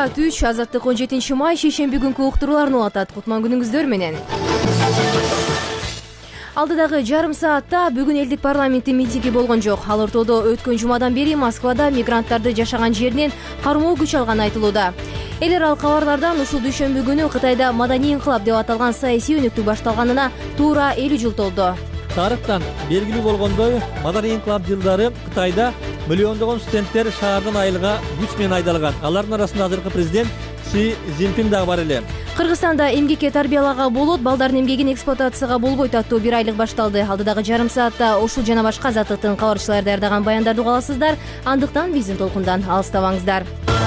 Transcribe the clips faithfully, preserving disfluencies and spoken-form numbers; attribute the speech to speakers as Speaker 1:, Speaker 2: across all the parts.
Speaker 1: Саат үч, Азаттык он жетинчи май шейшемби күнкү уктурууларын улатат. Кутман күнүңүздөр менен. Алдыдагы жарым саатта бүгүн элдик парламенттин митинги болгон жок. Ал ортодо өткөн жумадан бери Москвада мигранттарды жашаган жеринен кармоо күч алганы айтылууда. Эл аралык кабарлардан ушул дүйшөмбү күнү Кытайда маданий инкылап деп аталган саясий өнүктүү башталганына туура элүү жыл толду.
Speaker 2: Тарыхтан белгилүү болгондой, маданий инкылап жылдары Кытайда миллиондогон студенттер шаардан айылга күч менен айдалган. Алардын арасында азыркы президент Си Цзиньпин дагы бар эле.
Speaker 1: Кыргызстанда эмгекке тарбиялага болот, балдардын эмгегин эксплуатацияга болбойт аттуу бир айлык башталды. Алдыдагы жарым саатта ушул жана башка азаттыктын кабарчылары даярдаган баяндарды уга аласыздар. Андыктан биздин толкундан алыстабаңыздар.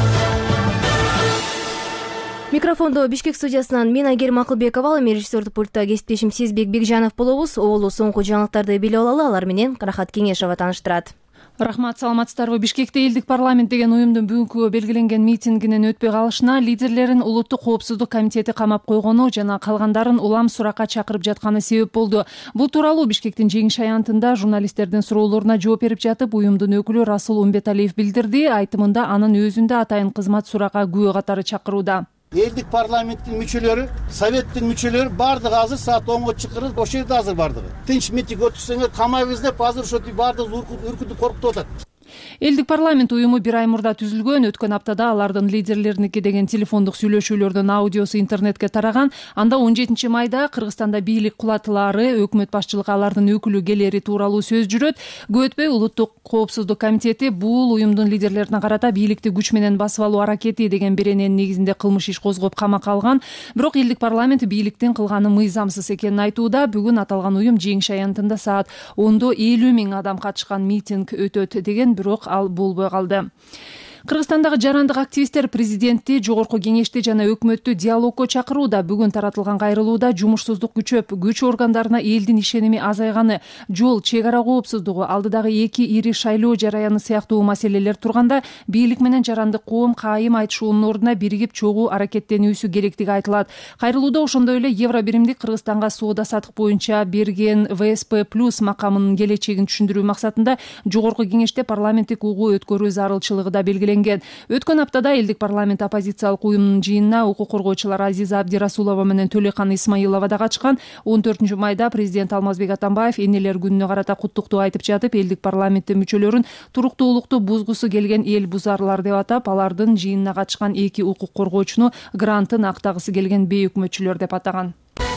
Speaker 1: Микрофондо Бишкек студиясынан мен Айгерим Акылбекова, режиссердик пультта кесиптешим Сезбек Бекжанов болобуз. Оолу соңку жаңылыктарды билип алалы, алар менен Рахат Кеңешова тааныштырат.
Speaker 3: Рахмат, саламатсыздарбы. Бишкекте элдик парламент деген уюмдун бүгүнкү белгиленген митингинин өтпөй калышына лидерлерин Улуттук коопсуздук комитети камап койгону жана калгандарын улам суракка чакырып жатканы себеп болду. Бул тууралуу Бишкектин жеңиш аянтында журналисттердин суроолоруна жооп берип жатып, уюмдун өкүлү Расул Умбеталиев билдирди. Айтымында анын өзүндө атайын кызмат суракка күбө катары чакырууда.
Speaker 4: Элдик парламенттин мүчөлөрү, советтин мүчөлөрү бардыгы азыр саат онго чакырып, ошол жерде азыр бардыгы. Тынч митинг өткөрсөңөр камайбыз деп азыр ошо бардыгы үркүтүп коркутуп атат.
Speaker 3: Элдик парламент уюму бир ай мурда түзүлгөн. Өткөн аптада алардын лидерлериники деген телефондук сүйлөшүүлөрдүн аудиосу интернетке тараган. Анда он жетинчи майда Кыргызстанда бийлик кулатылары, өкмөт башчылыгы алардын өкүлү келери тууралуу сөз жүрөт. Көп өтпөй Улуттук коопсуздук комитети бул уюмдун лидерлерине карата бийликти күч менен басып алуу аракети деген берененин негизинде кылмыш иш козгоп камакка алган. Бирок элдик парламент бийликтин кылганы мыйзамсыз экенин айтууда. Бүгүн аталган уюм жеңиш аянтында саат ондо элүү миң адам катышкан митинг өтөт деген, бирок ал болбой калды. Кыргызстандагы жарандык активисттер президентти, жогорку кеңешти жана өкмөттү диалогко чакырууда. Бүгүн таратылган кайрылууда жумушсуздук күчөп, күч органдарына элдин ишеними азайганы, жол, чек ара коопсуздугу, алдыдагы эки ири шайлоо жараяны сыяктуу маселелер турганда, бийлик менен жарандык коом кайым айтышуунун ордуна биригип чогуу аракеттенүүсү керектиги айтылат. Кайрылууда ошондой эле Евро биримдик Кыргызстанга соода сатык боюнча берген вэ эс пэ плюс макамынын келечегин түшүндүрүү максатында жогорку кеңеште парламенттик угуу өткөрүү зарылчылыгы да белгиленген. Өткөн аптада элдик парламент оппозициялык уюмунун жыйынына укук коргоочулар Азиза Абдирасулова менен Төлөкан Исмаилова да катышкан. он төртүнчү майда президент Алмазбек Атамбаев энелер күнүнө карата куттуктуу айтып жатып, элдик парламенттин мүчөлөрүн туруктуулукту бузгусу келген эл бузарлар деп атап, алардын жыйынына катышкан эки укук коргоочуну грантын актагысы келген бейөкмөтчүлөр деп атаган.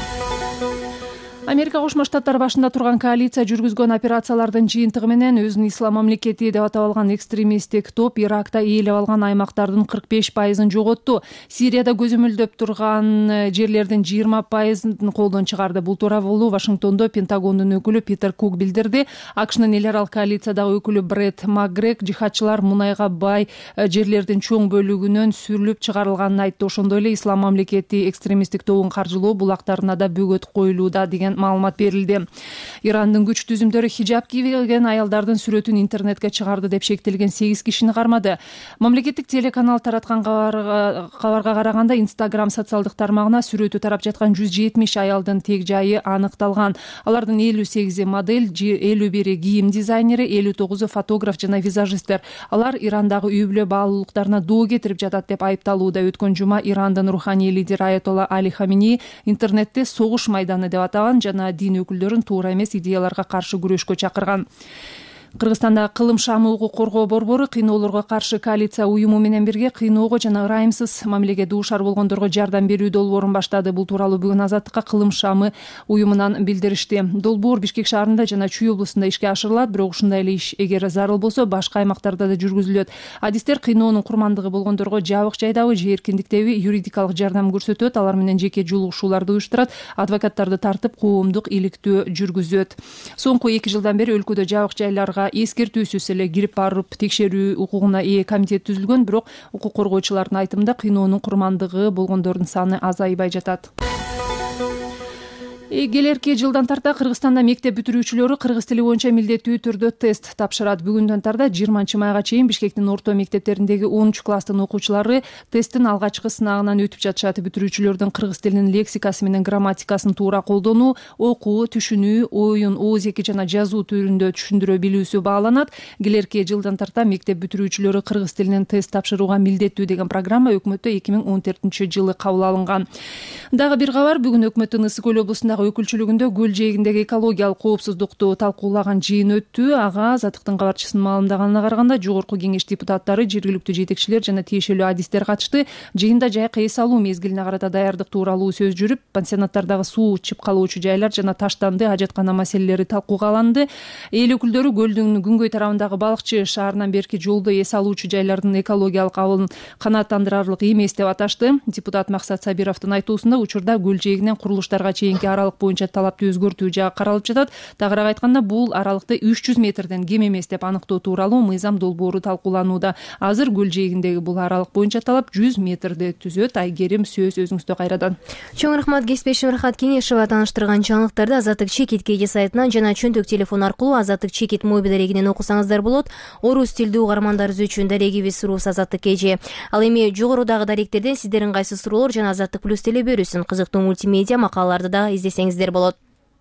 Speaker 3: Америка Кошмо Штаттары башында турган коалиция жүргүзгөн операциялардын жыйынтыгы менен өзүн ислам мамлекети деп атап алган экстремисттик топ Иракта ээлеп алган аймактардын кырк беш пайызын жоготту. Сирияда көзөмөлдөп турган жерлердин жыйырма пайызын колдон чыгарды. Бул тууралуу Вашингтондо Пентагондун өкүлү Питер Кук билдирди. АКШнын эл аралык коалициядагы өкүлү Брэд Макгрег жихадчылар мунайга бай жерлердин чоң бөлүгүнөн сүрүлүп чыгарылганын айтты. Ошондой эле ислам мамлекети экстремисттик тобун каржылоо булактарына да бөгөт коюлууда деген маалымат берилди. Ирандын күч түзүмдөрү хижаб кийген аялдардын сүрөтүн интернетке чыгарды деп шектелген сегиз кишини кармады. Мамлекеттик телеканал тараткан кабарга караганда Instagram социалдык тармагына сүрөтү тарап жаткан жүз жетимиш аялдын тег жайы аныкталган. Алардын элүү сегизи модель, элүү бири кийим дизайнери, элүү тогузу фотограф жана визажисттер. Алар Ирандагы үй бүлө баалуулуктарына доо кетирип жатат деп айыпталууда. Өткөн жума Ирандын руханий лидери Аятолла Али Хаминеи интернетте согуш майданы деп атаган жана дин өкүлдөрүн туура эмес идеяларга каршы күрөшкө чакырган. Кыргызстанда кылым шамы укук коргоо борбору кыйноолорго каршы коалиция уюму менен бирге кыйноого жана ырайымсыз мамилеге дуушар болгондорго жардам берүү долбоорун баштады. Бул тууралуу бүгүн Азаттыкка кылым шамы уюмунан билдиришти. Долбоор Бишкек шаарында жана Чүй облусунда ишке ашырылат, бирок ушундай эле иш эгер зарыл болсо башка аймактарда да жүргүзүлөт. Адистер кыйноонун курмандыгы болгондорго жабык жайдабы же эркиндиктеби юридикалык жардам көрсөтөт, алар менен жеке жолугушууларды уюштурат, адвокаттарды тартып коомдук иликтөө жүргүзөт. Соңку эки жылдан бери өлкөдө жабык жайларга эскертүүсүз эле кирип барып текшерүү укугуна ээ комитет түзүлгөн, бирок укук коргоочулардын айтымында кыйноонун курмандыгы болгондордун саны азайбай жатат. Келерки жылдан тарта Кыргызстанда мектеп бүтүрүүчүлөрү кыргыз тили боюнча милдеттүү түрдө тест тапшырат. Бүгүндөн тарта жыйырманчы майга чейин Бишкектин орто мектептериндеги онунчу класстын окуучулары тесттин алгачкы сынагынан өтүп жатышат. Бүтүрүүчүлөрдүн кыргыз тилинин лексикасы менен грамматикасын туура колдонуу, окуу, түшүнүү, оюн ооз эки жана жазуу түрүндө түшүндүрө билүүсү бааланат. Келерки жылдан тарта мектеп бүтүрүүчүлөрү кыргыз тилинен тест тапшырууга милдеттүү деген программа өкмөттө эки миң он төртүнчү жылы кабыл алынган. Дагы бир кабар, бүгүн өкмөттүн Ысык көл облусундагы өкүлчүлүгүндө көл жээгиндеги экологиялык коопсуздукту талкуулаган жыйын өттү. Ага Азаттыктын кабарчысынын маалымдаганына караганда жогорку кеңеш депутаттары, жергиликтүү жетекчилер жана тиешелүү адистер катышты. Жыйында жайкы эс алуу мезгилине карата даярдык тууралуу сөз жүрүп, пансионаттардагы суу чып калуучу жайлар жана таштанды ажаткана маселелери талкууга алынды. Эл өкүлдөрү көлдүн күнгөй тарабындагы Балыкчы шаарынан берки жолдо эс алуучу жайлардын экологиялык абалын канааттандырарлык эмес деп аташты. Депутат Максат Сабировдун айтуусунда учурда көл жээгинен курулуштарга чейинки аралык боюнча талапты өзгөртүү жагы каралып жатат. Тагыраак айтканда, бул аралыкты үч жүз метрден кем эмес деп аныктоо тууралуу мыйзам долбоору талкууланууда. Азыр көл жээгиндеги бул аралык боюнча талап жүз метрди түзөт. Айгерим, сөз өзүңүздө кайрадан.
Speaker 1: Чоң рахмат Кесипбек Рахат Кенешева тааныштырган жаңылыктарды Азаттык Чекит кеже сайтынан жана чөнтөк телефон аркылуу Азаттык Чекит мобил дарегинен окусаңыздар болот. Орус тилдүү угармандарыбыз үчүн дарегибиз Рус Азаттык кеже. Ал эми жогорудагы даректерден сиздердин кайсы суроолор жана Азаттык плюс теле берүүсүн кызыктуу мультимедиа макалаларды да издесеңиздер болот.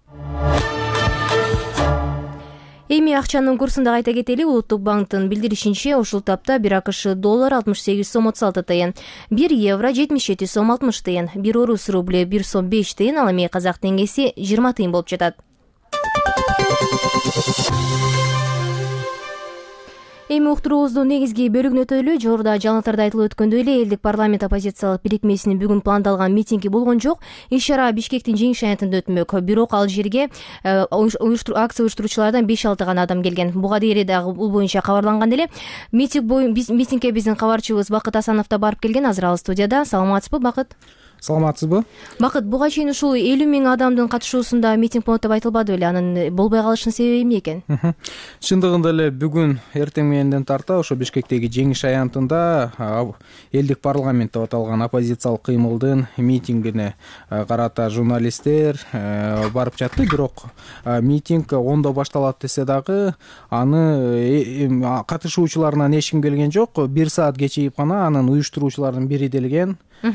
Speaker 1: Эми акчанын курсун да айта кетели. Улуттук банктын билдиришинче, ушул тапта бир АКШ доллар алтымыш сегиз сом отуз алты тыйын, бир евро жетимиш жети сом алтымыш тыйын, бир орус рубле бир сом беш тыйын, ал эми казак теңгеси жыйырма тыйын болуп жатат. Эми уктуруубуздун негизги бөлүгүнө өтөлү. Жогоруда жаңылыктарда айтылып өткөндөй эле, элдик парламент оппозициялык бирикмесинин бүгүн пландалган митинги болгон жок. Иш-чара Бишкектин жеңиш аянтында өтмөк. Бирок ал жерге акция уюштуруучулардан беш алты гана адам келген. Буга дейин дагы бул боюнча кабарланган эле. Митингке биздин кабарчыбыз Бакыт Асанов да барып келген. Азыр ал студияда. Саламатсызбы, Бакыт?
Speaker 5: Саламатсызбы?
Speaker 1: Бакыт, буга чейин ушул элүү миң адамдын катышуусунда митинг болот деп айтылбады беле? Анын болбой калышынын себеби эмне экен?
Speaker 5: Чындыгында эле бүгүн эртең мененден тарта ошо Бишкектеги жеңиш аянтында элдик парламент деп аталган оппозициялык кыймылдын митингине карата журналисттер барып жатты. Бирок митинг ондо башталат десе дагы аны катышуучуларынан эч ким келген жок. Бир саат кечигип гана анын уюштуруучулардын бири делген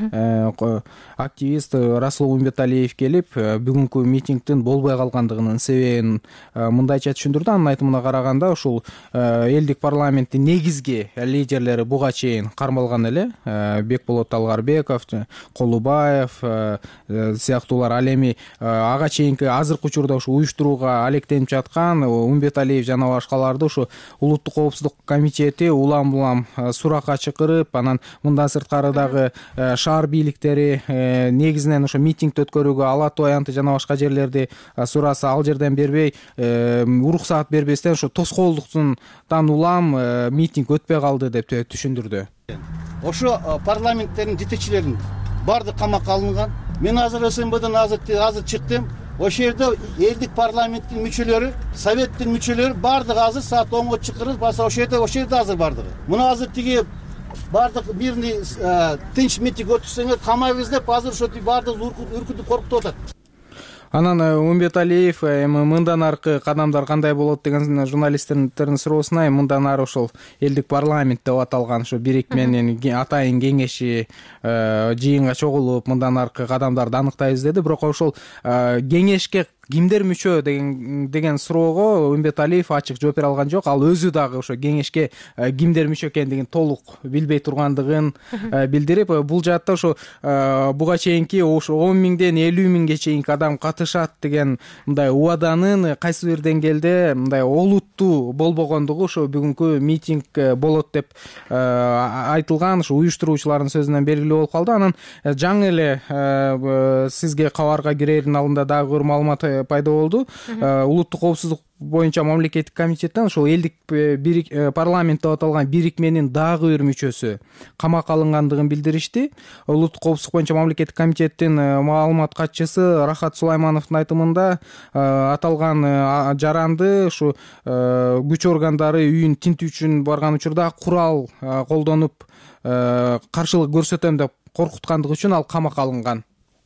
Speaker 5: активист Расул Умбеталиев келип, бүгүнкү митингдин болбой калгандыгынын себебин мындайча түшүндүрдү. Анын айтымына караганда, ушул элдик парламенттин негизги лидерлери буга чейин кармалган эле. Бекболот Талгарбеков, Колубаев сыяктуулар ал эми ага чейинки азыркы учурда ушу уюштурууга алектенип жаткан Умбеталиев жана башкаларды ушу улуттук коопсуздук комитети улам-улам суракка чакырып, анан мындан сырткары дагы шаар бийликтери негизинен ошо митингди өткөрүүгө Ала Тоо аянты жана башка жерлерди сураса, ал жерден бербей, уруксаат бербестен ошо тоскоолдуктан улам митинг өтпөй калды деп түшүндүрдү.
Speaker 4: Ошо парламенттердин жетекчилерин баардык камакка алынган. Мен азыр СМБден азыр азыр чыктым. Ошол жерде элдик парламенттин мүчөлөрү, советтин мүчөлөрү баардыгы азыр саат онго чакырып, ошол жерде ошол жерде азыр баардыгы. Муну азыр тиги баардык мирный тынч митинг өткөрсөңөр камайбыз деп азыр ошо баардык үркүтүп коркутуп атат.
Speaker 5: Анан Умбеталиев эми мындан аркы кадамдар кандай болот деген журналисттердин суроосуна мындан ары ошол элдик парламент деп аталган ошо бирикменин атайын кеңеши жыйынга чогулуп мындан аркы кадамдарды аныктайбыз деди. Бирок ошол кеңешке кимдер мүчө деген деген суроого Умбеталиев ачык жооп бере алган жок. Ал өзү дагы ошо кеңешке кимдер мүчө экендигин толук билбей тургандыгын билдирип, бул жаатта ошо буга чейинки ошо он миңден элүү миңге чейинки адам катышат деген мындай убаданын кайсы бир деңгээлде мындай олуттуу болбогондугу ошо бүгүнкү митинг болот деп айтылган ошо уюштуруучулардын сөзүнөн белгилүү болуп калды. Анан жаңы эле сизге кабарга кирердин алдында дагы бир маалымат пайда болду. Улуттук коопсуздук боюнча мамлекеттик комитеттен ошол элдик парламент деп аталган бирикменин дагы бир мүчөсү камакка алынгандыгын билдиришти. Улуттук коопсуздук боюнча мамлекеттик комитеттин маалымат катчысы Рахат Сулаймановдун айтымында аталган жаранды ушу күч органдары үйүн тинтүү үчүн барган учурда курал колдонуп каршылык көрсөтөм деп коркуткандыгы үчүн ал камакка алынган.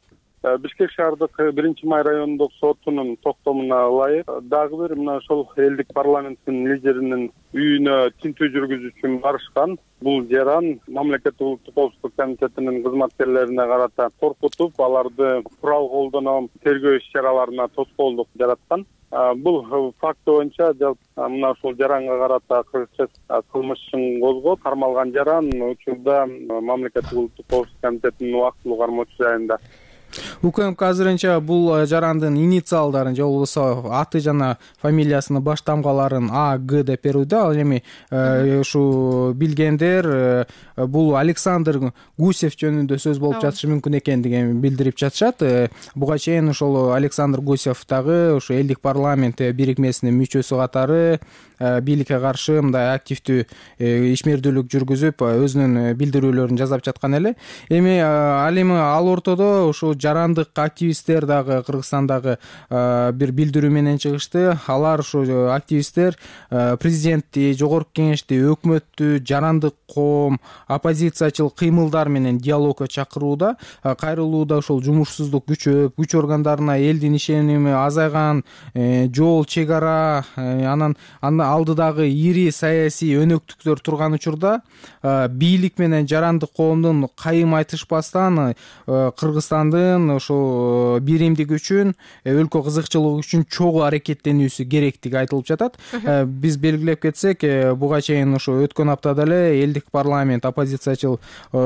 Speaker 6: Бишкек шаардык биринчи май райондук сотунун токтомуна ылайык дагы бир мына ошол элдик парламенттин лидеринин үйүнө тинтүү жүргүзүүчү барышкан. Бул жаран мамлекеттик улуттук коопсуздук комитетинин кызматкерлерине карата коркутуп, аларды курал колдонуп, тергөө иш-чараларына тоскоолдук жараткан. Бул факт боюнча мына ушул жаранга карата кыргызча кылмыш ишин козгоп, кармалган жаран учурда мамлекеттик улуттук коопсуздук комитетинин убактылуу кармоочу жайында.
Speaker 5: УКМК азырынча бул жарандын инициалдарын же болбосо аты жана фамилиясынын баш тамгаларын А, Г деп берүүдө. Ал эми ушу билгендер бул Александр Гусев жөнүндө сөз болуп жатышы мүмкүн экендигин билдирип жатышат. Буга чейин ошол Александр Гусев дагы ушу элдик парламент бирикмесинин мүчөсү катары бийликке каршы мындай активдүү ишмердүүлүк жүргүзүп, өзүнүн билдирүүлөрүн жасап жаткан эле. Эми ал эми ал ортодо ушу жарандык активисттер дагы Кыргызстандагы бир билдирүү менен чыгышты. Алар ушу активисттер президентти, жогорку кеңешти, өкмөттү, жарандык коом, оппозициячыл кыймылдар менен диалогко чакырууда. Кайрылууда ошол жумушсуздук күчөп, күч органдарына элдин ишеними азайган, жол, чек ара, анан алдыдагы ири саясий өнөктүктөр турган учурда бийлик менен жарандык коомдун кайым айтышпастан Кыргызстандын ошо биримдиги үчүн, өлкө кызыкчылыгы үчүн чогуу аракеттенүүсү керектиги айтылып жатат. Биз белгилеп кетсек, буга чейин ошо өткөн аптада эле элдик парламент оппозициячыл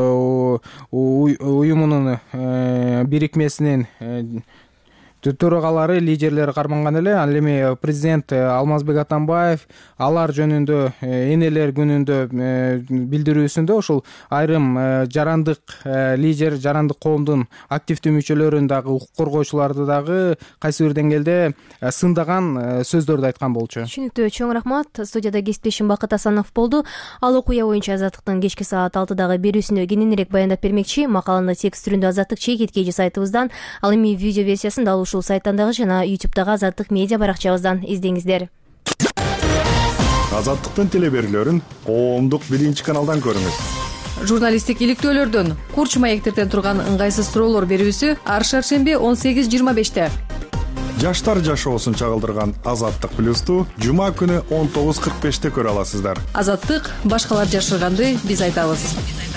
Speaker 5: уюмунун бирикмесинин төрагалары, лидерлери карманган эле. Ал эми президент Алмазбек Атамбаев алар жөнүндө энелер күнүндө билдирүүсүндө ошол айрым жарандык лидер, жарандык коомдун активдүү мүчөлөрүн дагы, укук коргоочуларды дагы кайсы бир деңгээлде сындаган сөздөрдү айткан болчу.
Speaker 1: Түшүнүктүү, чоң рахмат. Студияда кесиптешим Бакыт Асанов болду. Ал окуя боюнча Азаттыктын кечки саат алтыдагы берүүсүндө кененирээк баяндап бермекчи. Макаланы текст түрүндө Азаттык чекит кеже сайтыбыздан, ал эми видео версиясын дал ушул сайттан дагы жана ютубтагы Азаттык медиа баракчабыздан издеңиздер.
Speaker 7: Азаттыктын телеберүүлөрүн коомдук биринчи каналдан көрүңүз.
Speaker 8: Журналисттик иликтөөлөрдөн, курч маектерден турган ыңгайсыз суроолор берүүсү ар шаршемби он сегиз жыйырма беште.
Speaker 7: Жаштар жашоосун чагылдырган Азаттык плюсту жума күнү он тогуз кырк беште көрө аласыздар.
Speaker 8: Азаттык башкалар жашырганды биз айтабыз.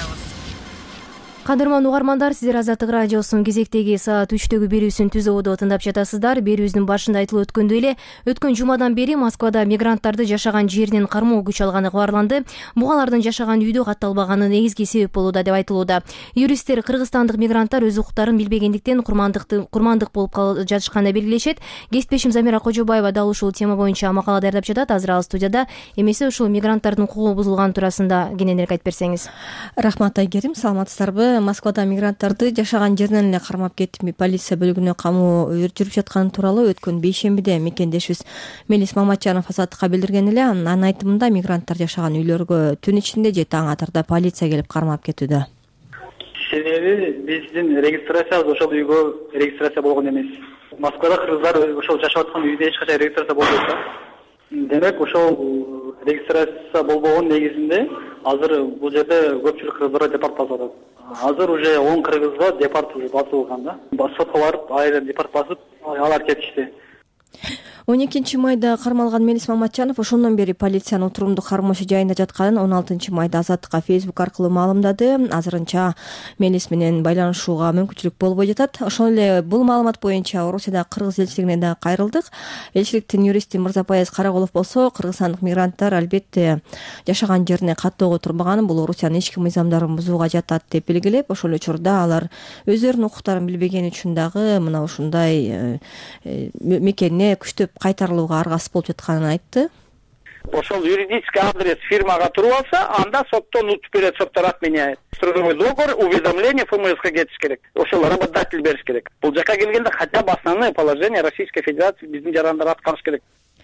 Speaker 1: Кадырман угармандар, сиздер Азаттык радиосунун кезектеги саат үчтөгү берүүсүн түз ободо тыңдап жатасыздар. Берүүбүздүн башында айтылып өткөндөй эле, өткөн жумадан бери Москвада мигранттарды жашаган жеринен кармоо күч алганы кабарланды. Буга алардын жашаган үйдө катталбаганы негизги себеп болууда деп айтылууда. Юристтер кыргызстандык мигранттар өз укуктарын билбегендиктен курмандыкты курмандык болуп жатышканын белгилешет. Кесиптешим Замира Кожобаева дал ушул тема боюнча макала даярдап жатат. Азыр ал студияда. Эмесе ушул мигранттардын укугу бузулганы туурасында кененирээк айтып берсеңиз.
Speaker 9: Рахмат Айгерим, саламатсыздарбы? Москвада мигранттарды жашаган жеринен эле кармап кетип, полиция бөлүгүнө камоо жүрүп жатканы тууралуу өткөн бейшембиде мекендешибиз Мелис Маматжанов Азаттыкка билдирген эле. Анын айтымында мигранттар жашаган үйлөргө түн ичинде же таң атарда полиция келип кармап кетүүдө.
Speaker 10: Себеби биздин регистрациябыз ошол үйгө регистрация болгон эмес. Москвада кыргыздар ошол жашап аткан үйдө эч качан регистрация болбойт. Демек ошол регистрация болбогон негизинде азыр бул жерде көпчүлүк кыргыздар депорт басып атат. Азыр уже он кыргызга депорт уже басылган да. Сотко барып, айрым депорт басып, алар кетишти.
Speaker 9: он экинчи майда кармалган Мелис Маматжанов ошондон бери полициянын отурумдук кармоочу жайында жатканын он алтынчы майда Азаттыкка Facebook аркылуу маалымдады. Азырынча Мелис менен байланышууга мүмкүнчүлүк болбой жатат. Ошол эле бул маалымат боюнча Орусияда кыргыз элчилигине да кайрылдык. Элчиликтин юристи Мырзапаяз Караголов болсо, кыргызстандык мигранттар албетте жашаган жерине каттоого турбаганын, бул Орусиянын ички мыйзамдарын бузууга жатат деп белгилеп, ошол учурда алар өздөрүнүн укуктарын билбегени үчүн дагы мына ушундай мекенине күчтөп кайтарылууга аргасыз болуп жатканын айтты.
Speaker 10: Ошол юридический адрес фирмага туруп алса, анда соттон утуп берет, соттор отменяет. Трудовой договор, уведомление ФМСК кетиш керек. Ошол работодатель бериш керек. Бул жака келгенде хотя бы основные положения Российской Федерации биздин жарандар аткарыш керек.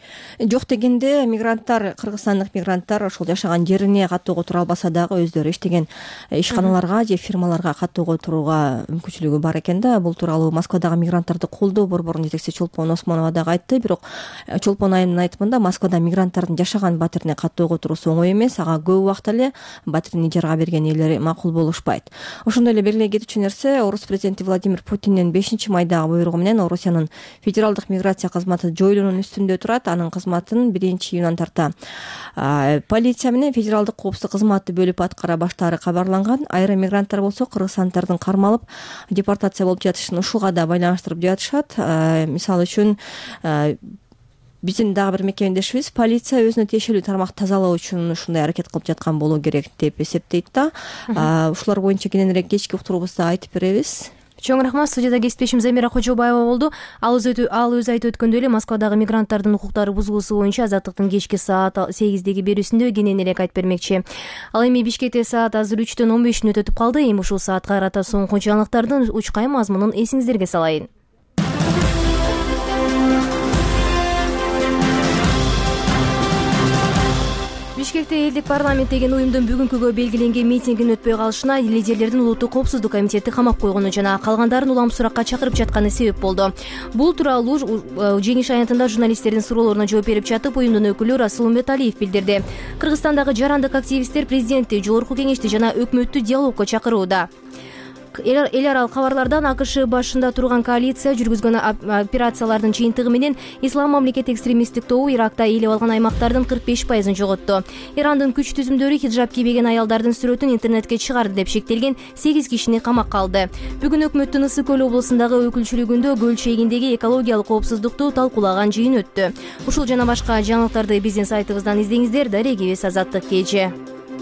Speaker 9: жок дегенде мигранттар, кыргызстандык мигранттар ошол жашаган жерине каттоого тура албаса дагы өздөрү иштеген ишканаларга же фирмаларга каттоого турууга мүмкүнчүлүгү бар экен да. Бул тууралуу Москвадагы мигранттарды колдоо борборунун жетекчиси Чолпон Осмонова дагы айтты. Бирок Чолпон айымдын айтымында Москвада мигранттардын жашаган батирине каттоого туруусу оңой эмес. Ага көп убакыт эле батирин ижарага берген ээлери макул болушпайт. Ошондой эле белгилей кетүүчү нерсе, Орус президенти Владимир Путиндин бешинчи майдагы буйругу менен Орусиянын федералдык миграция кызматы жоюлуунун үстүндө турат. Анын кызматын биринчи июндан тарта полиция менен федералдык коопсуздук кызматы бөлүп аткара баштаары кабарланган. Айрым мигранттар болсо кыргызстандардын кармалып депортация болуп жатышын ушуга да байланыштырып жатышат. Мисалы үчүн биздин дагы бир мекемедешибиз полиция өзүнө тиешелүү тармак тазалоо үчүн ушундай аракет кылып жаткан болуу керек деп эсептейт да. Ушулар боюнча кененирээк кечки уктуруубузда айтып беребиз.
Speaker 1: Чоң рахмат. Студияда кесиптешим Замира Кожобаева болду. Ал өзү айтып өткөндөй эле Москвадагы мигранттардын укуктары бузулуусу боюнча Азаттыктын кечки саат сегиздеги берүүсүндө кененирээк айтып бермекчи. Ал эми Бишкекте саат азыр үчтөн он беш мүнөт өтүп калды. Эми ушул саатка карата соңку жаңылыктардын учкай мазмунун эсиңиздерге салайын. Бишкекте элдик парламент деген уюмдун бүгүнкүгө белгиленген митингин өтпөй калышына лидерлердин улуттук коопсуздук комитети камап койгону жана калгандарын улам суракка чакырып жатканы себеп болду. Бул тууралуу жеңиш аянтында журналисттердин суроолоруна жооп берип жатып, уюмдун өкүлү Расул Умбеталиев билдирди. Кыргызстандагы жарандык активисттер президентти, жогорку кеңешти жана өкмөттү диалогко чакырууда. Эл аралык кабарлардан АКШ башында турган коалиция жүргүзгөн операциялардын жыйынтыгы менен Ислам мамлекети экстремисттик тобу Иракта ээлеп алган аймактардын кырк беш пайызын жоготту. Ирандын күч түзүмдөрү хиджаб кийбеген аялдардын сүрөтүн интернетке чыгарды деп шектелген сегиз кишини камакка алды. Бүгүн өкмөттүн Ысык көл облусундагы өкүлчүлүгүндө көл чегиндеги экологиялык коопсуздукту талкуулаган жыйын өттү. Ушул жана башка жаңылыктарды биздин сайтыбыздан издеңиздер. Дарегибиз Азаттык кеже.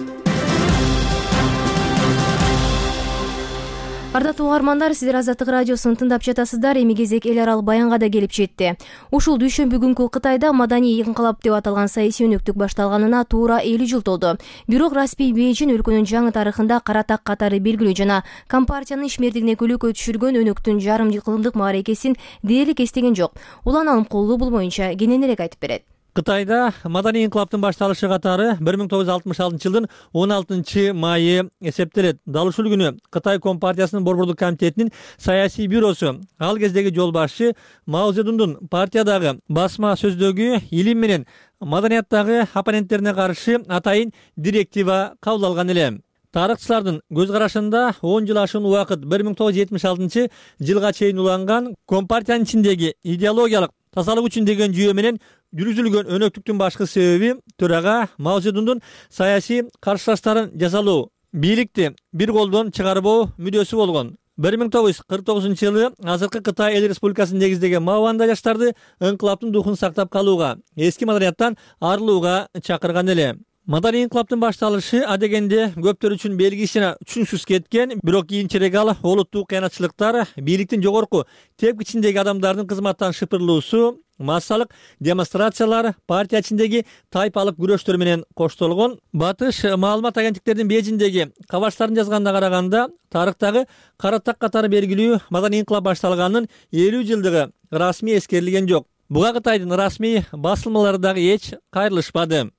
Speaker 1: Ардаттуу угармандар, сиздер Азаттык радиосун тыңдап жатасыздар. Эми кезек эл аралык баянга да келип жетти. Ушул дүйшөмбү күнкү Кытайда маданий инкылап деп аталган саясий өнөктүк башталганына туура элүү жыл толду. Бирок расмий Бейжин өлкөнүн жаңы тарыхында кара так катары белгилүү жана компартиянын ишмердигине көйгөй түшүргөн өнөктүн жарым кылымдык мааракесин дээрлик эстеген жок. Улан Алымкулуу бул боюнча кененирээк айтып берет.
Speaker 2: Кытайда маданий инкылаптын башталышы катары бир миң тогуз жүз алтымыш алтынчы жылдын он алтынчы майы эсептелет. Дал ушул күнү Кытай Компартиясынын борбордук комитетинин саясий бюросу ал кездеги жол башчы Мао Цзэдундун партиядагы басма сөздөгү илим менен маданияттагы оппоненттерине каршы атайын директива кабыл алган эле. Тарыхчылардын көз карашында он жыл ашуун убакыт бир миң тогуз жүз жетимиш алтынчы жылга чейин уланган Компартиянын ичиндеги идеологиялык тазалык үчүн деген жүйө менен жүргүзүлгөн өнөктүктүн башкы себеби төрага Мао Цзэдундун саясий каршылаштарын жазалоо, бийликти бир колдон чыгарбоо мүдөөсү болгон. бир миң тогуз жүз кырк тогузунчу жылы азыркы Кытай Эл Республикасын негиздеген Мао ватандаштарды инкылаптын духун сактап калууга, эски маданияттан арылууга чакырган эле. Маданий инкылаптын башталышы адегенде көптөр үчүн белгисиз жана түшүнүксүз кеткен, бирок кийинчерээк ал олуттуу кыянатчылыктар, бийликтин жогорку тепкичиндеги адамдардын кызматтан шыпырылуусу, массалык демонстрациялар, партия ичиндеги тайпалык күрөштөр менен коштолгон. Батыш маалымат агенттиктердин Бейжиндеги кабарчтарын жазганына караганда, тарыхтагы кара так катары белгилүү маданий инкылап башталганын элүү жылдыгы расмий эскерилген жок. Буга Кытайдын расмий басылмалары дагы эч кайрылышпады.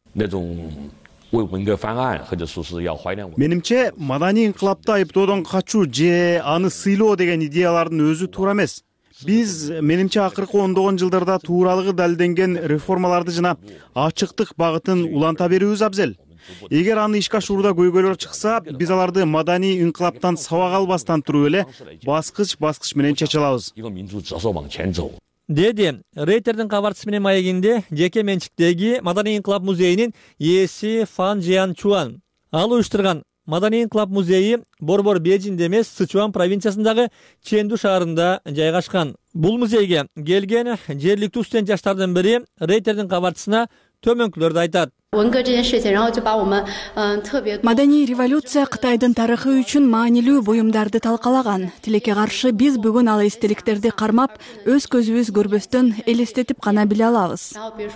Speaker 11: Менимче, маданий инкылапты айыптоодон качуу же аны сыйлоо деген идеялардын өзү туура эмес. Биз менимче акыркы ондогон жылдарда тууралыгы далилденген реформаларды жана ачыктык багытын уланта берүүбүз абзел. Эгер аны ишке ашурууда көйгөйлөр чыкса, биз аларды маданий инкылаптан сабак албастан туруп эле баскыч баскыч менен чече алабыз.
Speaker 2: Деди Рейтердин кабарчысы менен маегинде жеке менчиктеги Маданий инкылап музейинин ээси Фан Жиан Чуан. Ал уюштурган Маданий инкылап музейи борбор Бейжинде эмес, Сычуан провинциясындагы Чэнду шаарында жайгашкан. Бул музейге келген жергиликтүү студент жаштардын бири Рейтердин кабарчысына төмөнкүлөрдү айтат.
Speaker 12: Маданий революция Кытайдын тарыхы үчүн маанилүү буюмдарды талкалаган. Тилекке каршы биз бүгүн ал эстеликтерди кармап, өз көзүбүз көрбөстөн элестетип гана биле алабыз.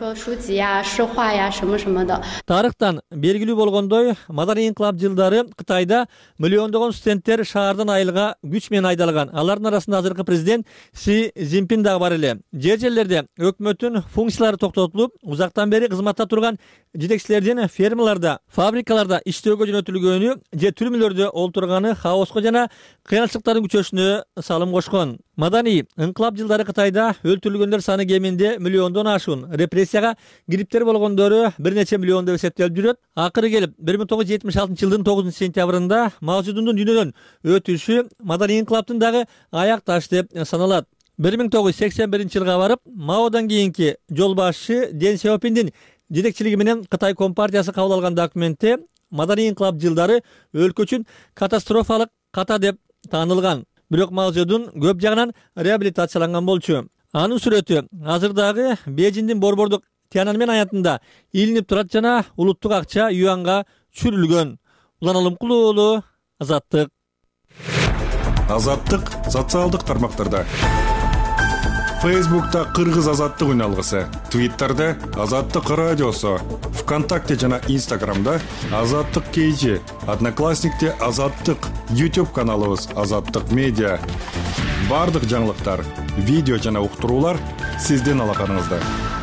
Speaker 2: Тарыхтан белгилүү болгондой, маданий инкылап жылдары Кытайда миллиондогон студенттер шаардан айылга күч менен айдалган. Алардын арасында азыркы президент Си Цзиньпин дагы бар эле. Жер жерлерде өкмөттүн функциялары токтотулуп, узактан бери кызматта турган жетекчилердин фермаларда, фабрикаларда иштөөгө жөнөтүлгөнү же түрмөлөрдө олтурганы хаоско жана кыйынчылыктардын күчөшүнө салым кошкон. Маданий инкылап жылдары Кытайда өлтүрүлгөндөр саны кеминде миллиондон ашуун, репрессияга кириптер болгондору бир нече миллион деп эсептелип жүрөт. Акыры келип бир миң тогуз жүз жетимиш алтынчы жылдын тогузунчу сентябрында Мао Цзедундун дүйнөдөн өтүшү маданий инкылаптын дагы аяк ташы деп саналат. бир миң тогуз жүз сексен биринчи жылга барып, Маодан кийинки жол башчы Дэн Сяопиндин жетекчилиги менен Кытай Компартиясы кабыл алган документте маданий инкылап жылдары өлкө үчүн катастрофалык ката деп таанылган. Бирок Мао Цзедун көп жагынан реабилитацияланган болчу. Анын сүрөтү азырдагы Бейжиңдин борбордук Тяньаньмэн аянтында илинип турат жана улуттук акча юанга чүрүлгөн. Улан Алымкулуу уулу, Азаттык.
Speaker 7: Азаттык социалдык тармактарда. Фейсбукта Кыргыз азаттык үналгысы, Твиттерде Азаттык радиосу, ВКонтакте жана Инстаграмда Азаттык кейжи, Одноклассникте Азаттык, YouTube каналыбыз Азаттык медиа. Бардык жаңылыктар, видео жана уктуруулар сиздин алаканыңызда.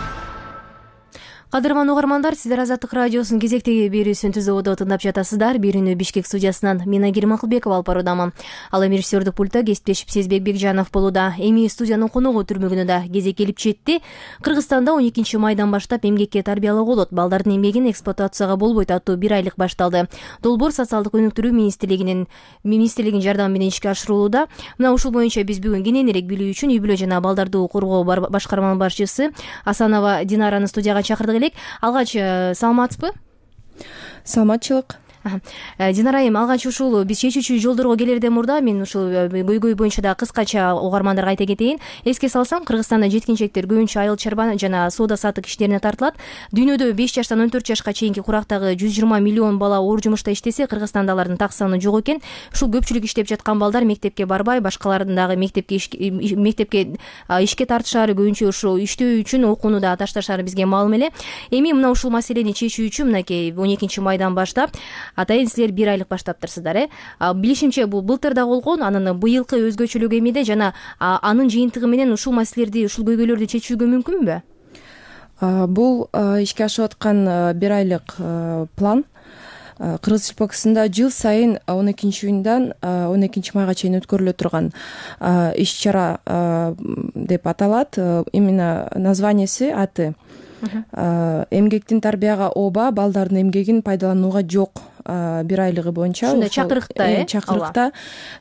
Speaker 1: Кадырман угармандар, сиздер Азаттык радиосунун кезектеги берүүсүн түзүүдө тыңдап жатасыздар. Берүүнү Бишкек студиясынан мен Айгерим Акылбекова алып баруудамын. Ал эми режиссердик пультта кесиптешип Сезбек Бекжанов болууда. Эми студиянын коногу түрмөгүнө да кезек келип жетти. Кыргызстанда он экинчи майдан баштап эмгекке тарбиялоо болот. Балдардын эмгегин эксплуатацияга болбойт аттуу бир айлык башталды. Долбоор социалдык өнүктүрүү министрлигинин министрлигинин жардамы менен ишке ашырылууда. Мына ушул боюнча биз бүгүн кененирээк билүү үчүн үй бүлө жана балдарды коргоо башкарманын башчысы Асанова Динараны студияга чакырдык. Алгач саламатсызбы?
Speaker 9: Саламатчылык.
Speaker 1: Динара айым, алгач ушул биз чечүүчү жолдорго келерден мурда мен ушул көйгөй боюнча да кыскача угармандарга айта кетейин. Эске салсам, Кыргызстанда жеткинчектер көбүнчө айыл чарба жана соода саттык иштерине тартылат. Дүйнөдө беш жаштан он төрт жашка чейинки курактагы жүз жыйырма миллион бала оор жумушта иштесе, Кыргызстанда алардын так саны жок экен. Ушул көпчүлүк иштеп жаткан балдар мектепке барбай, башкалардын дагы мектепке мектепке ишке тартышары көбүнчө ушул иштөө үчүн окууну да ташташары бизге маалым эле. Эми мына ушул маселени чечүү үчүн мынакей он экинчи майдан баштап атайын силер бир айлык баштаптырсыздар, э? Билишимче бул былтыр да болгон, анын быйылкы өзгөчөлүгү эмеде жана анын жыйынтыгы менен ушул маселелерди, ушул көйгөйлөрдү чечүүгө мүмкүнбү?
Speaker 9: Бул ишке ашып аткан бир айлык план Кыргыз Республикасында жыл сайын он экинчи июндан он экинчи майга чейин өткөрүлө турган иш чара деп аталат. Именно названияси аты эмгектин тарбияга ооба, балдардын эмгегин пайдаланууга жок бир айлыгы боюнча
Speaker 1: ушундай чакырыкта э
Speaker 9: чакырыкта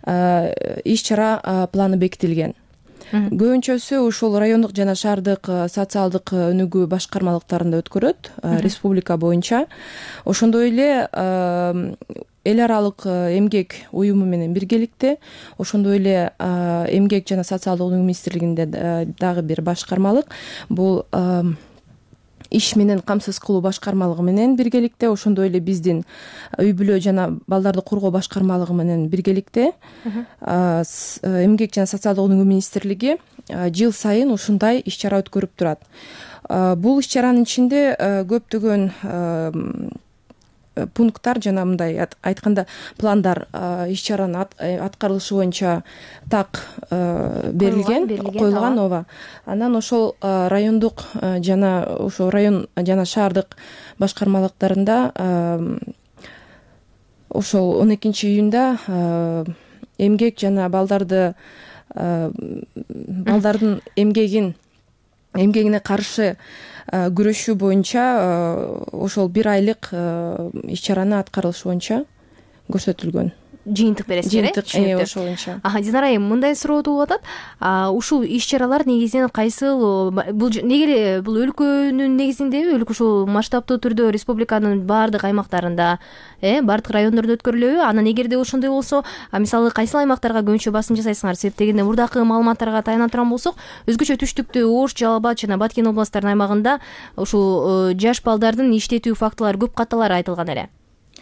Speaker 9: иш чара планы бекитилген. Көбүнчөсү ушул райондук жана шаардык социалдык өнүгүү башкармалыктарында өткөрөт, республика боюнча. Ошондой эле эл аралык эмгек уюму менен биргеликте, ошондой эле эмгек жана социалдык өнүгүү министрлигинде дагы бир башкармалык, бул иш менен камсыз кылуу башкармалыгы менен биргеликте, ошондой эле биздин үй бүлө жана балдарды коргоо башкармалыгы менен биргеликте эмгек жана социалдык өнүгүү министрлиги жыл сайын ушундай иш чара өткөрүп турат. Бул иш чаранын ичинде көптөгөн пункттар жана мындай айтканда пландар иш чаранын аткарылышы боюнча так берилген, коюлган, ооба. Анан ошол райондук жана ошо район жана шаардык башкармалыктарында ошол он экинчи июнда эмгек жана балдарды балдардын эмгегин эмгегине каршы күрөшүү боюнча ошол бир айлык иш чараны аткарылышы боюнча көрсөтүлгөн.
Speaker 1: жыйынтык бересиздер э
Speaker 9: жыйынтык ошоюнча.
Speaker 1: Динара айым, мындай суроо туулуп атат. Ушул иш чаралар негизинен кайсыл бул неге эле бул өлкөнүн негизиндеби, өлкө ушул масштабтуу түрдө республиканын баардык аймактарында, э баардык райондордо өткөрүлөбү? Анан эгерде ошондой болсо, мисалы кайсыл аймактарга көбүнчө басым жасайсыңар? Себеп дегенде мурдакы маалыматтарга таяна турган болсок, өзгөчө түштүктө Ош, Жалал Абад жана Баткен областтарынын аймагында ушул жаш балдардын иштетүү фактылары көп каталары айтылган эле.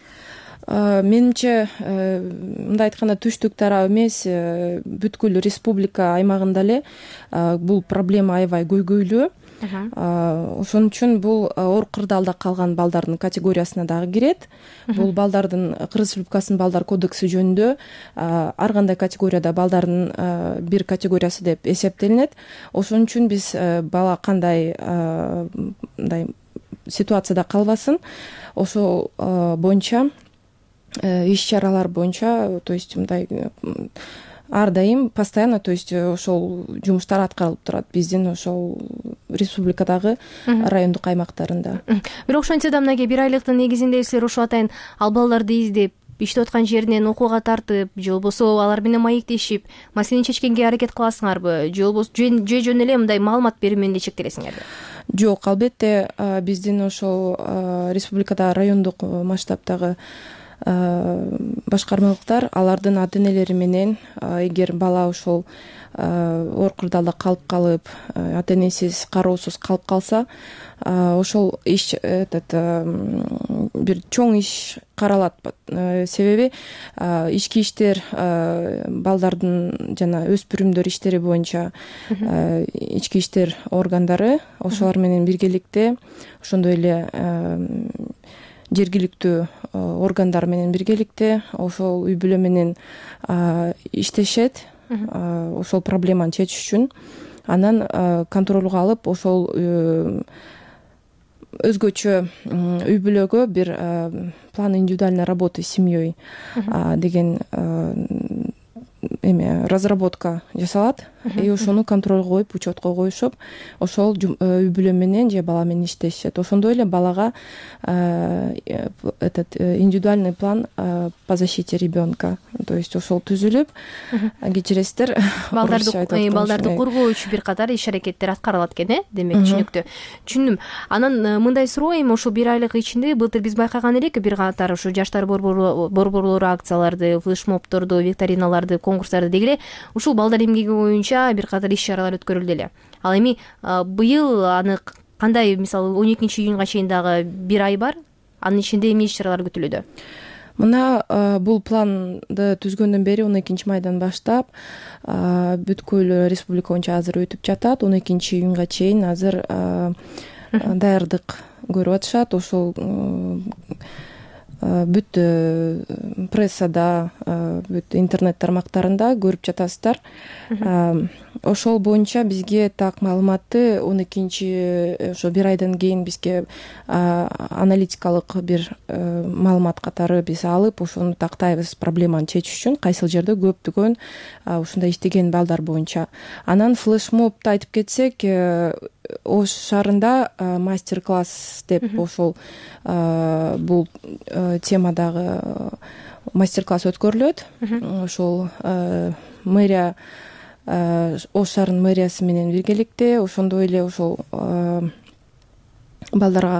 Speaker 9: Менимче мындай айтканда түштүк тарап эмес, бүткүл республика аймагында эле бул проблема аябай көйгөйлүү. Ошон үчүн бул оор кырдаалда калган балдардын категориясына дагы кирет. Бул балдардын Кыргыз Республикасынын балдар кодекси жөнүндө ар кандай категорияда балдардын бир категориясы деп эсептелинет. Ошон үчүн биз бала кандай мындай ситуацияда калбасын, ошол боюнча иш чаралар боюнча, то есть мындай ар дайым постоянно, то есть ошол жумуштар аткарылып турат биздин ошол республикадагы райондук аймактарында.
Speaker 1: Бирок ошентсе да мынакей бир айлыктын негизинде силер ушул атайын ал балдарды издеп, иштеп аткан жеринен окууга тартып, же болбосо алар менен маектешип, маселени чечкенге аракет кыласыңарбы, же болбосо жөө жөн эле мындай маалымат берүү менен эле чектелесиңерби?
Speaker 9: Жок, албетте биздин ошол республикада райондук масштабтагы башкармалыктар алардын ата энелери менен, эгер бала ошол оор кырдаалда калып калып, ата энесиз, кароосуз калып калса, ошол иш этот бир чоң иш каралат. Себеби ички иштер балдардын жана өспүрүмдөр иштери боюнча ички иштер органдары ошолар менен биргеликте, ошондой эле жергиликтүү органдар менен биргеликте ошол үй бүлө менен иштешет, ошол проблеманы чечиш үчүн. Анан контролго алып, ошол өзгөчө үй бүлөгө бир план индивидуальной работы с семьей деген эме разработка жасалат, и ошону контролго коюп, учетко коюшуп, ошол үй бүлө менен же бала менен иштешет. Ошондой эле балага этот индивидуальный план по защите ребенка, то есть ошол түзүлүп, кечиресиздер,
Speaker 1: балдарды балдарды коргоо үчүн бир катар иш аракеттер аткарылат экен, э? Демек, түшүнүктүү. Түшүндүм. Анан мындай суроо, эми ошо бир айлык ичинде былтыр биз байкаган элек бир катар ушу жаштар борборлору акцияларды, флешмобторду, викториналарды, конкурстарды дегеле ушул балдар эмгеги боюнча бир катар иш чаралар өткөрүлдү эле. Ал эми быйыл аны кандай, мисалы он экинчи июнга чейин дагы бир ай бар, анын ичинде эмне иш чаралар күтүлүүдө?
Speaker 9: Мына бул планды түзгөндөн бери он экинчи майдан баштап бүткүл республика боюнча азыр өтүп жатат. он экинчи июнга чейин азыр даярдык көрүп атышат. Ошол бүт прессада, бүт интернет тармактарында көрүп жатасыздар. Ошол боюнча бизге так маалыматты он экинчи ошо бир айдан кийин бизге аналитикалык бир маалымат катары биз алып, ошону тактайбыз проблеманы чечиш үчүн, кайсыл жерде көптөгөн ушундай иштеген балдар боюнча. Анан флешмобду айтып кетсек, Ош шаарында мастер-класс деп ошол бул темадагы мастер-класс өткөрүлөт. Ошол мэрия, Ош шаарынын мэриясы менен биргеликте, ошондой эле ошол балдарга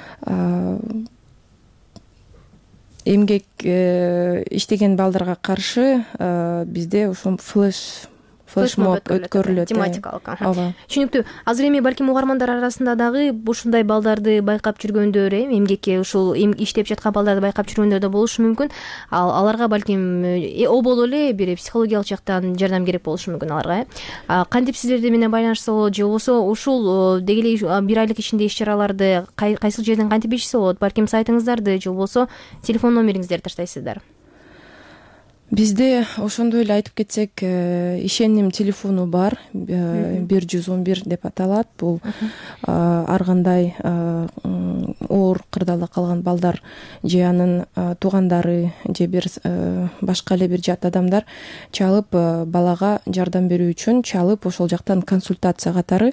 Speaker 9: эмгек иштеген балдарга каршы бизде ошол флеш флешмоб өткөрүлөт.
Speaker 1: Тематикалык. Түшүнүктүү. Азыр эми балким угармандар арасында дагы ушундай балдарды байкап жүргөндөр, эмгекке ушул иштеп жаткан балдарды байкап жүргөндөр да болушу мүмкүн. Ал аларга балким обол эле бир психологиялык жактан жардам керек болушу мүмкүн аларга. Кантип сиздер менен байланышса болот, же болбосо ушул дегеле бир айлык ичинде иш чараларды кайсыл жерден кантип ичсе болот? Балким сайтыңыздарды же болбосо телефон номериңиздерди таштайсыздар.
Speaker 9: Бизде ошондой эле айтып кетсек, ишеним телефону бар, бир жүз он бир деп аталат. Бул ар кандай оор кырдаалда калган балдар же анын туугандары же бир башка эле бир жат адамдар чалып балага жардам берүү үчүн чалып ошол жактан консультация катары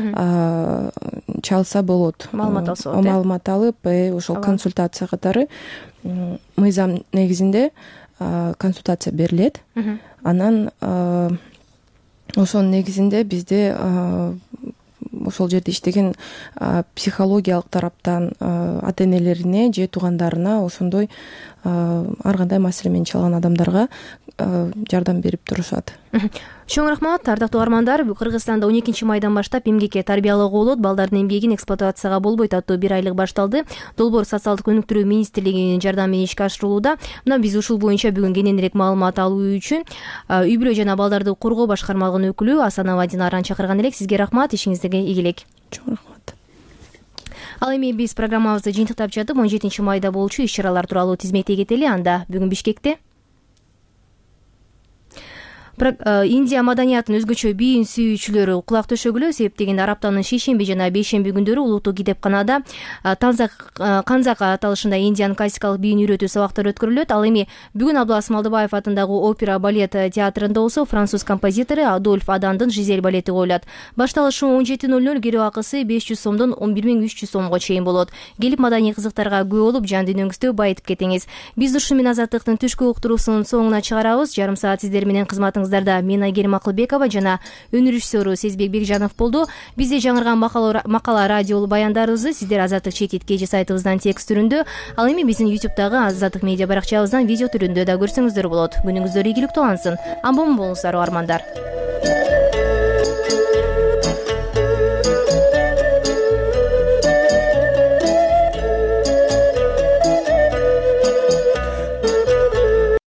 Speaker 9: чалса болот.
Speaker 1: Маалымат алса болот.
Speaker 9: Маалымат алып, ошол консультация катары мыйзам негизинде
Speaker 13: консультация берилет. Анан ошонун негизинде бизде ошол жерде иштеген психологиялык тараптан ата энелерине же туугандарына ошондой ар кандай маселе менен чалган адамдарга жардам берип турушат.
Speaker 1: Чоң рахмат, ардактуу угармандар. Кыргызстанда он экинчи майдан баштап эмгекке тарбиялоого болот, балдардын эмгегин эксплуатацияга болбойт аттуу бир айлык башталды. Долбоор социалдык өнүктүрүү министрлигинин жардамы менен ишке ашырылууда. Мына биз ушул боюнча бүгүн кененирээк маалымат алуу үчүн үй бүлө жана балдарды коргоо башкармалыгынын өкүлү Асанова Динараны чакырган элек. Сизге рахмат, ишиңиздеги ийгилик.
Speaker 13: Чоң рахмат.
Speaker 1: Ал эми биз программабызды жыйынтыктап жатып, он жетинчи майда болчу иш чаралар тууралуу тизмекте кетели. Анда бүгүн Бишкекте Индия маданиятынын өзгөчө бийин сүйүүчүлөрү кулак төшөгүлө, себеп дегенде араптанын шейшемби жана бейшемби күндөрү улуттук китепканада Канзак аталышында Индиянын классикалык бийин үйрөтүү сабактары өткөрүлөт. Ал эми бүгүн Абдулас Малдыбаев атындагы опера балет театрында болсо француз композитору Адольф Адандын Жизель балети коюлат. Башталышы он жети ноль ноль, кирүү акысы беш жүз сомдон он бир миң үч жүз сомго чейин болот. Келип маданий кызыктарга күбө болуп, жан дүйнөңүздү байытып кетиңиз. Биз ушу менен Азаттыктын түшкү уктуруусунун соңуна чыгарабыз. Жарым саат сиздер менен кызматыңыздарда мен Айгерим Акылбекова жана өнөр режиссеру Сезбек Бекжанов болду. Бизде жаңырган макала радиолуу баяндарыбызды сиздер Азаттык чекит кж сайтыбыздан текст түрүндө, ал эми биздин ютубтагы Азаттык медиа баракчабыздан видео түрүндө да көрсөңүздөр болот. Күнүңүздөр ийгиликтүү алынсын. Аман болуңуздар угармандар.